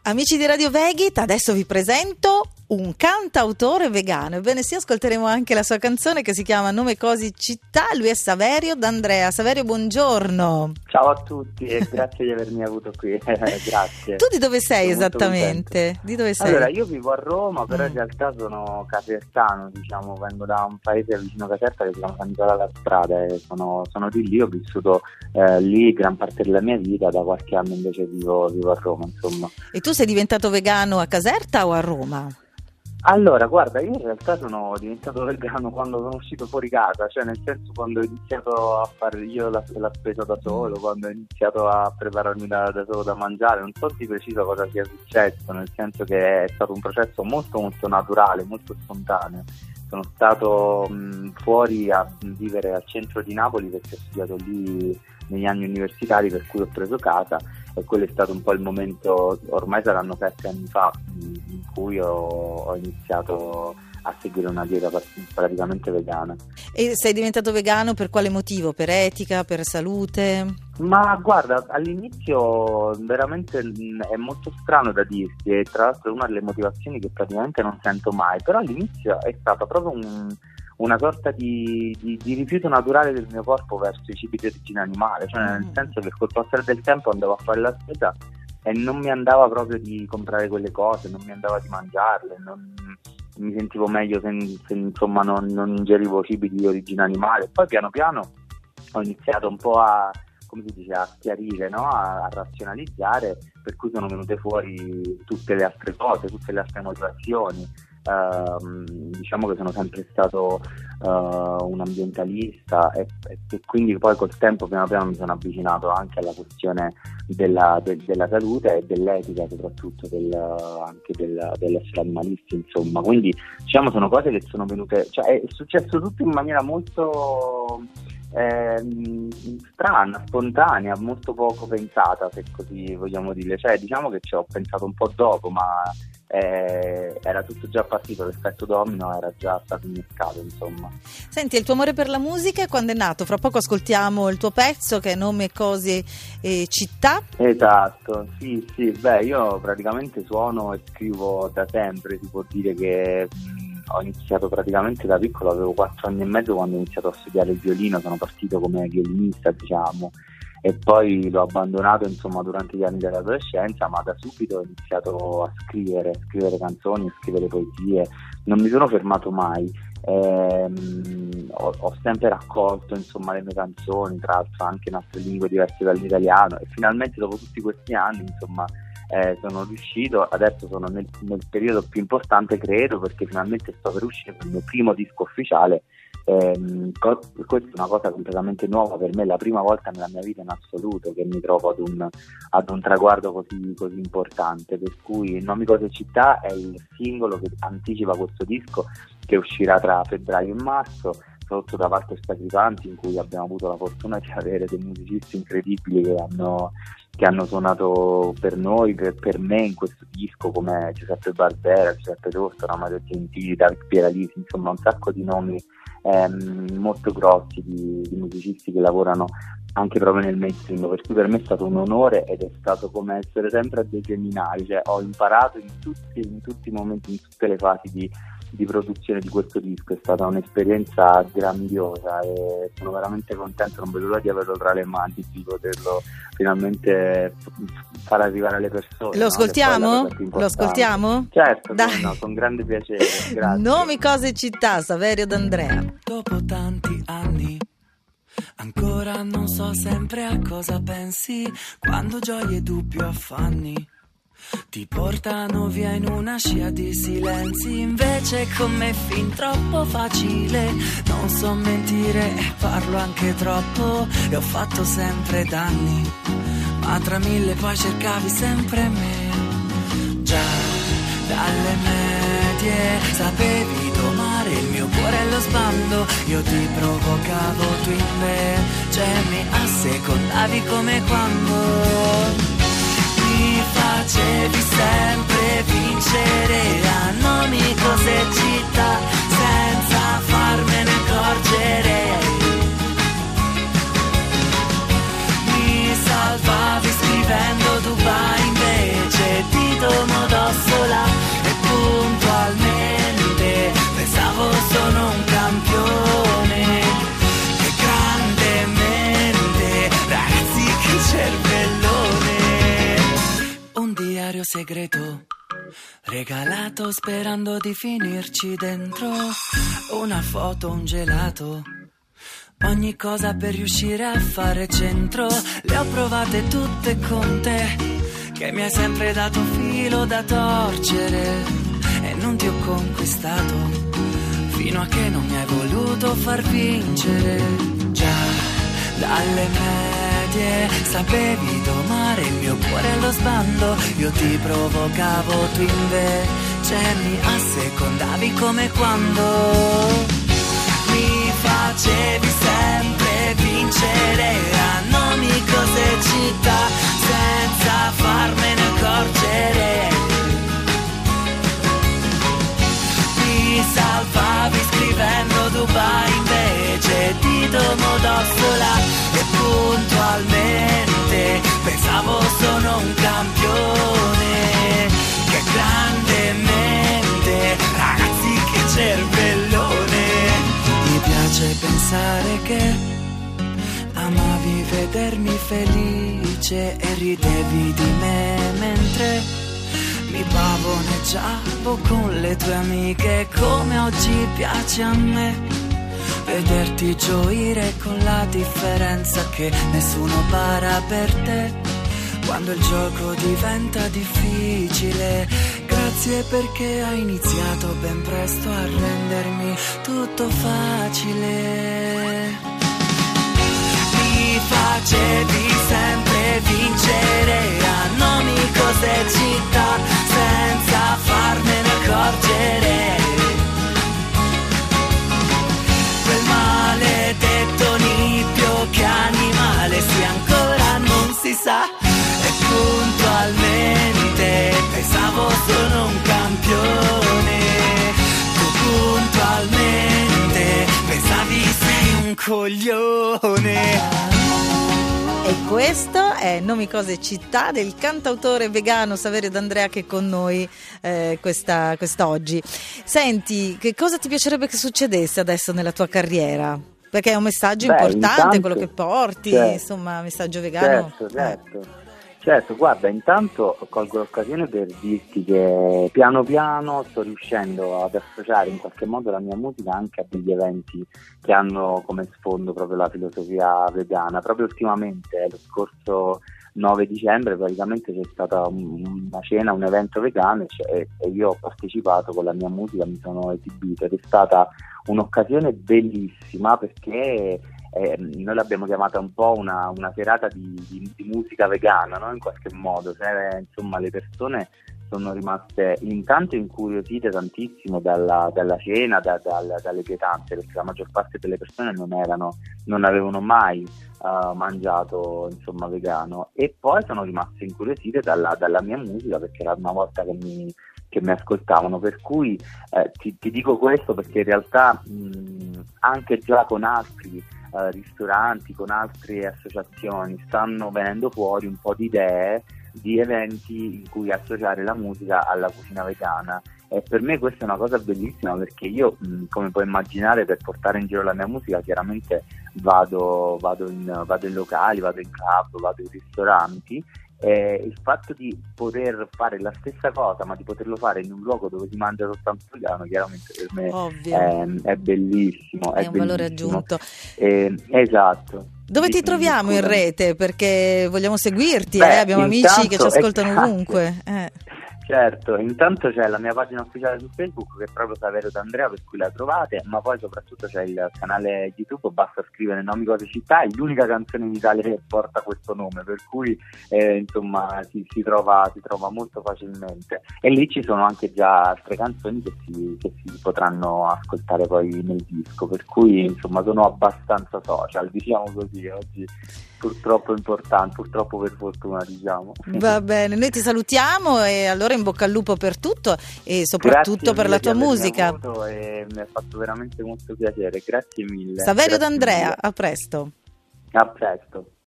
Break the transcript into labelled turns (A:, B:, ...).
A: Amici di Radio Vegit, adesso vi presento un cantautore vegano. Ebbene sì, ascolteremo anche la sua canzone che si chiama Nome, Cosi, Città. Lui è Saverio D'Andrea. Saverio, buongiorno.
B: Ciao a tutti e grazie di avermi avuto qui. Grazie.
A: Tu di dove sei
B: sono
A: esattamente? Di dove sei?
B: Allora, io vivo a Roma, però in realtà sono casertano, diciamo, vengo da un paese vicino a Caserta che si chiama San Nicola alla Strada e sono di lì, ho vissuto lì gran parte della mia vita, da qualche anno invece vivo a Roma, insomma.
A: E tu sei diventato vegano a Caserta o a Roma?
B: Allora, guarda, io in realtà sono diventato vegano quando sono uscito fuori casa, cioè nel senso quando ho iniziato a fare io la spesa da solo, quando ho iniziato a prepararmi da solo da mangiare, non so di preciso cosa sia successo, nel senso che è stato un processo molto molto naturale, molto spontaneo. Sono stato fuori a vivere al centro di Napoli perché ho studiato lì negli anni universitari, per cui ho preso casa e quello è stato un po' il momento, ormai saranno 7 anni fa, in cui ho iniziato a seguire una dieta praticamente vegana.
A: E sei diventato vegano per quale motivo? Per etica, per salute?
B: Ma guarda, all'inizio veramente è molto strano da dirti e tra l'altro è una delle motivazioni che praticamente non sento mai, però all'inizio è stata proprio una sorta di rifiuto naturale del mio corpo verso i cibi di origine animale, cioè nel senso che col passare del tempo andavo a fare la spesa e non mi andava proprio di comprare quelle cose, non mi andava di mangiarle, mi sentivo meglio se insomma non ingerivo cibi di origine animale. Poi piano piano ho iniziato un po' a chiarire, no? a razionalizzare, per cui sono venute fuori tutte le altre cose, tutte le altre motivazioni. Diciamo che sono sempre stato un ambientalista e quindi poi col tempo piano piano mi sono avvicinato anche alla questione della salute e dell'etica, soprattutto anche dell'essere animalisti, insomma. Quindi diciamo sono cose che sono venute, cioè è successo tutto in maniera molto strana, spontanea, molto poco pensata, se così vogliamo dire, cioè diciamo che ci ho pensato un po' dopo, ma era tutto già partito, l'effetto domino era già stato innescato, insomma.
A: Senti, il tuo amore per la musica quando è nato? Fra poco ascoltiamo il tuo pezzo che è Nome, Cosi e Città.
B: Esatto, sì, beh, io praticamente suono e scrivo da sempre, si può dire che ho iniziato praticamente da piccolo, avevo 4 anni e mezzo quando ho iniziato a studiare il violino, sono partito come violinista, diciamo, e poi l'ho abbandonato insomma durante gli anni dell'adolescenza, ma da subito ho iniziato a scrivere canzoni, a scrivere poesie, non mi sono fermato mai. Ho sempre raccolto insomma le mie canzoni, tra l'altro anche in altre lingue diverse dall'italiano, e finalmente dopo tutti questi anni insomma sono riuscito, adesso sono nel periodo più importante, credo, perché finalmente sto per uscire il mio primo disco ufficiale. Questa è una cosa completamente nuova per me, è la prima volta nella mia vita in assoluto che mi trovo ad un traguardo così importante, per cui Nome, Cosi e Città è il singolo che anticipa questo disco che uscirà tra febbraio e marzo, prodotto da Walter Sacripanti, in cui abbiamo avuto la fortuna di avere dei musicisti incredibili che hanno suonato per noi, per me in questo disco, come Giuseppe Barbera, Giuseppe Tosto, Mario Gentili, David Pieralisi, insomma un sacco di nomi molto grossi di musicisti che lavorano anche proprio nel mainstream, per cui per me è stato un onore ed è stato come essere sempre a dei seminari, cioè ho imparato in tutti i momenti, in tutte le fasi di produzione di questo disco. È stata un'esperienza grandiosa e sono veramente contento, non vedo l'ora di averlo tra le mani, di poterlo finalmente far arrivare alle persone.
A: Lo ascoltiamo?
B: Lo
A: ascoltiamo?
B: Certo,
A: dai.
B: No, con grande piacere. Grazie.
A: Nome, Cosi e Città, Saverio D'Andrea.
C: Dopo tanti anni ancora non so sempre a cosa pensi, quando gioie, dubbi o affanni ti portano via in una scia di silenzi. Invece con me fin troppo facile, non so mentire e parlo anche troppo, e ho fatto sempre danni, ma tra mille poi cercavi sempre me. Già dalle medie sapevi domare il mio cuore allo sbando, io ti provocavo, tu invece mi assecondavi come quando mi facevi sempre vincere a nomi, cose e città senza farmene accorgere. Mi salvavi scrivendo Dubai invece di Domenico. un diario segreto regalato sperando di finirci dentro. Una foto, un gelato, ogni cosa per riuscire a fare centro. Le ho provate tutte con te, che mi hai sempre dato filo da torcere, e non ti ho conquistato fino a che non mi hai voluto far vincere. Già dalle medie sapevi domare il mio cuore allo sbando. Io ti provocavo, tu invece mi assecondavi come quando mi facevi sempre vincere a nomi, cose e città senza farmene accorgere. Mi salvavi scrivendo Dubai invece di Domodossola, e puntualmente pensavo sono un campione. Che grande mente, ragazzi, che cervellone. Mi piace pensare che amavi vedermi felice e ridevi di me mentre mi pavoneggiavo con le tue amiche, come oggi piace a me vederti gioire, con la differenza che nessuno para per te quando il gioco diventa difficile. Grazie perché hai iniziato ben presto a rendermi tutto facile. Mi facevi sempre vincere a nomi, cose e città senza farmene accorgere. Quel maledetto nippio, che animale sia ancora non si sa, e puntualmente pensavo sono un campione. Tu puntualmente pensavi sei un coglione.
A: E questo è Nomi, cose e città del cantautore vegano Saverio D'Andrea, che è con noi quest'oggi. Senti, che cosa ti piacerebbe che succedesse adesso nella tua carriera? Perché è un messaggio importante,
B: intanto,
A: quello che porti,
B: certo,
A: insomma, messaggio vegano.
B: Certo, guarda, intanto colgo l'occasione per dirti che piano piano sto riuscendo ad associare in qualche modo la mia musica anche a degli eventi che hanno come sfondo proprio la filosofia vegana. Proprio ultimamente, lo scorso 9 dicembre, praticamente c'è stata una cena, un evento vegano, e io ho partecipato con la mia musica, mi sono esibito, ed è stata un'occasione bellissima perché noi l'abbiamo chiamata un po' una serata di musica vegana, no? In qualche modo, insomma, le persone sono rimaste intanto incuriosite tantissimo dalla cena, dalle pietanze, perché la maggior parte delle persone non avevano mai mangiato, insomma, vegano, e poi sono rimaste incuriosite dalla mia musica, perché era una volta che mi ascoltavano. Per cui ti dico questo perché in realtà anche già con altri ristoranti, con altre associazioni stanno venendo fuori un po' di idee di eventi in cui associare la musica alla cucina vegana, e per me questa è una cosa bellissima, perché io, come puoi immaginare, per portare in giro la mia musica chiaramente vado in locali, vado in club, vado in ristoranti. Il fatto di poter fare la stessa cosa, ma di poterlo fare in un luogo dove si mangia soltanto vegano, chiaramente per me è bellissimo.
A: È un valore aggiunto.
B: Esatto.
A: Dove ti troviamo in rete? Perché vogliamo seguirti, abbiamo amici che ci ascoltano ovunque.
B: Certo, intanto c'è la mia pagina ufficiale su Facebook, che è proprio Saverio D'Andrea, per cui la trovate, ma poi soprattutto c'è il canale YouTube, basta scrivere Nomi, cose e città, è l'unica canzone in Italia che porta questo nome, per cui insomma si trova molto facilmente, e lì ci sono anche già altre canzoni che si potranno ascoltare poi nel disco, per cui insomma sono abbastanza social, diciamo così, oggi purtroppo importante, purtroppo per fortuna, diciamo.
A: Va bene, noi ti salutiamo e allora in bocca al lupo per tutto e soprattutto per la tua musica.
B: E mi ha fatto veramente molto piacere, grazie mille.
A: Saverio D'Andrea, a presto.
B: A presto.